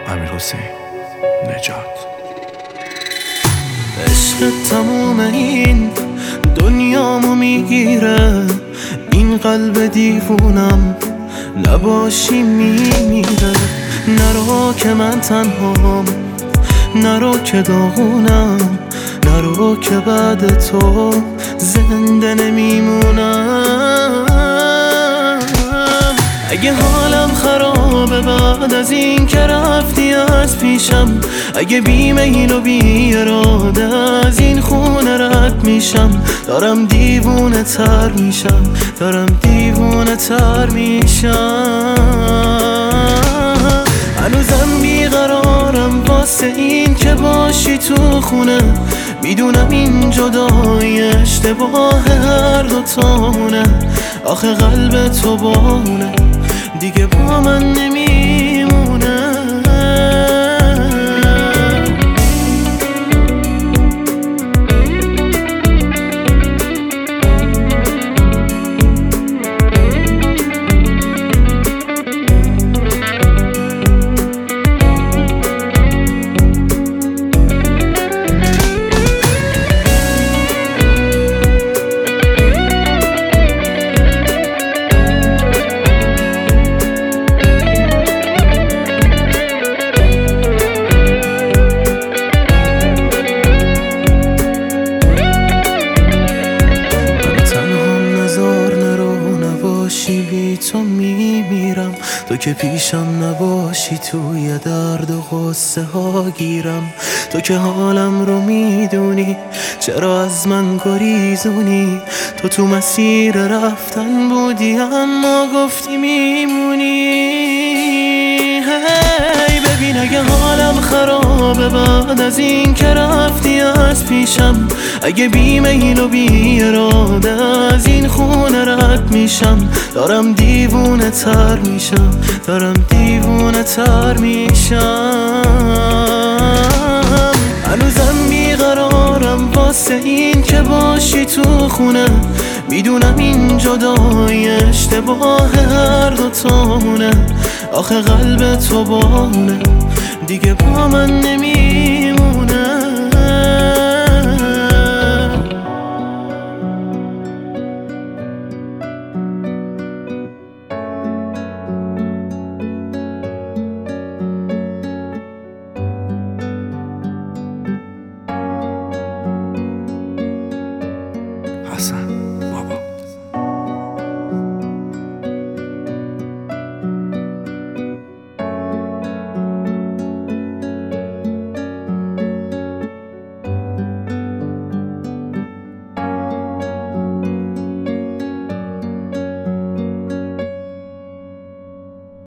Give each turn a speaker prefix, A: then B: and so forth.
A: امیرحسین نجات.
B: عشق تموم این دنیامو میگیره، این قلب دیوونم نباشی میمیره. نرو که من تنهام، نرو که داغونم، نرو که بعد تو زنده نمیمونم. اگه حالم خرابه بعد از این که رفتی از پیشم، اگه بی میل و بی اراده از این خونه رد میشم، دارم دیوونه تر میشم، دارم دیوونه تر میشم. هنوزم بیقرارم واسه این که باشی تو خونه، میدونم این جدایی اشتباه هر دوتامونه. آخه قلب تو بونه دیگه با من نمیمونه. بی تو میمیرم، تو که پیشم نباشی توی درد و غصه ها گیرم. تو که حالم رو میدونی چرا از من گریزونی، تو مسیر رفتن بودی اما گفتی میمونی. هی ببین اگه حالم خرابه بعد از این که رفتی از پیشم، اگه بی میل و بی اراده از این خونه رد میشم، دارم دیوونه تر میشم، دارم دیوونه تر میشم. هنوزم بیقرارم واسه این که باشی تو خونه، میدونم این جدایی اشتباه هر دوتامونه. آخه قلب تو بونه دیگه با من نمیمونه.